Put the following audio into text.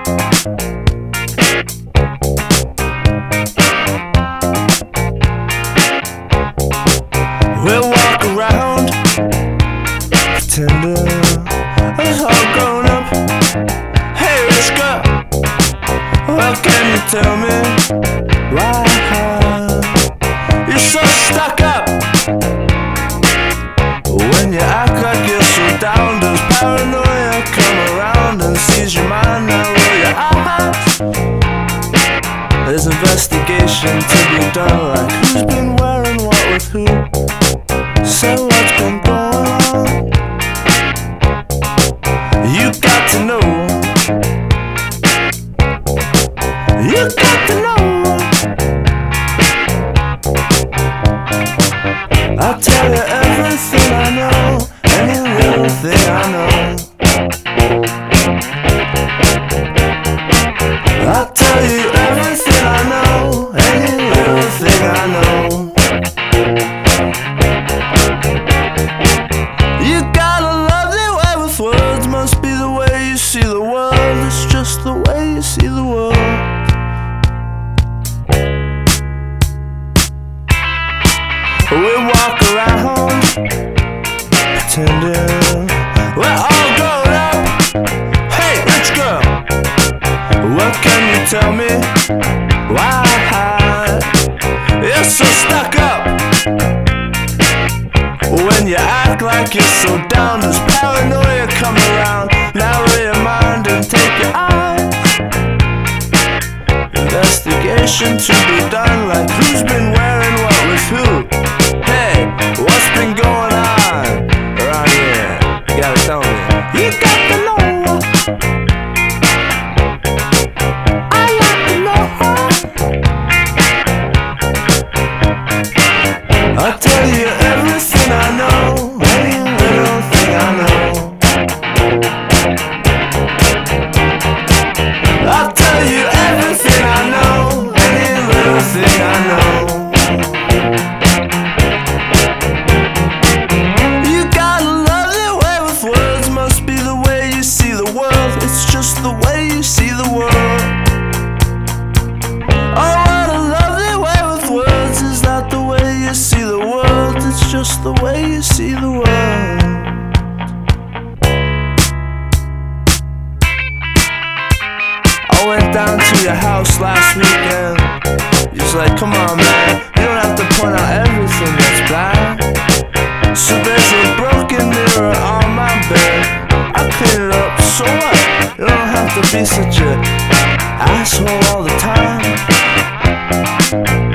We'll walk around pretending it's all grown up. Hey, rich girl, what can you tell me? Why you're so stuck up? When you act like you're so down, does paranoia come around and seize your mind? Now roll your eyes. There's investigation to be done, like who's been wearing what with who. So what's been going on? You got to know. You got to know. I'll tell you everything I know, any little thing I know. I'll tell you everything I know, any little thing I know. You got a lovely way with words, must be the way you see the world. It's just the way you see the world. We walk around pretending we're all grown up. Hey, rich girl, what can you tell me? Why you're so stuck up? When you act like you're so down, does paranoia come around? Narrow your mind and take your eyes. Investigation to be done, like who's been wearing what with who. Hey, what's been going on around here? You gotta tell me. You got to know. I like to know. I'll tell you everything I know, any little thing I know. I'll tell you everything I know, any little thing I know. You got a lovely way with words, must be the way you see the world. It's just the way you see the world. Oh, what a lovely way with words. Is that the way you see the world? It's just the way you see the world. I went down to your house last weekend. You was like, come on man, you don't have to point out everything that's bad. So there's a broken mirror on my bed. I clean it up, so what? You don't have to be such a asshole all the time.